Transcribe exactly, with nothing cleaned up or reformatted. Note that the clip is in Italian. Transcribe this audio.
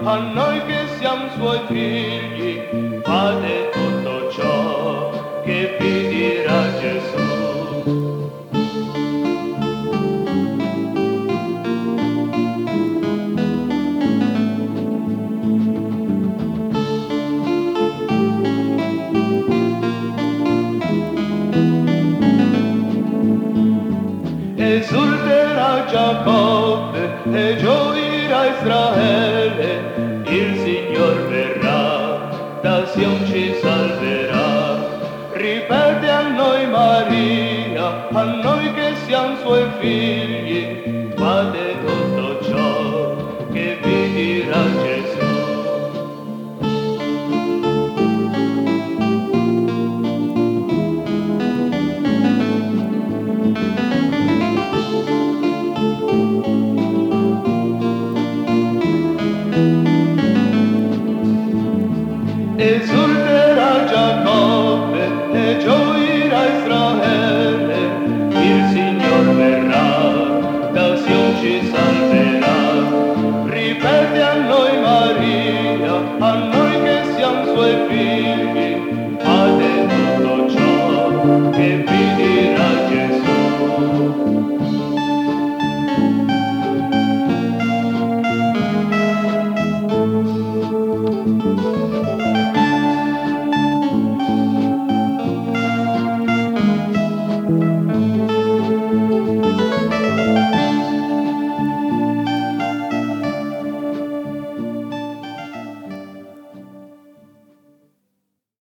a noi che siamo suoi figli, fate tutto ciò che vi dirà Gesù. Esulterà Giacobbe e gioirà Israele, il Signor verrà, da Sion ci salverà. Ripete a noi Maria, a noi che siamo suoi figli, fate tutto ciò che vi dirà Gesù. Esulterà Giacobbe e gioirà Israele, il Signor verrà, da Sion ci salverà. Ripete a noi Maria, a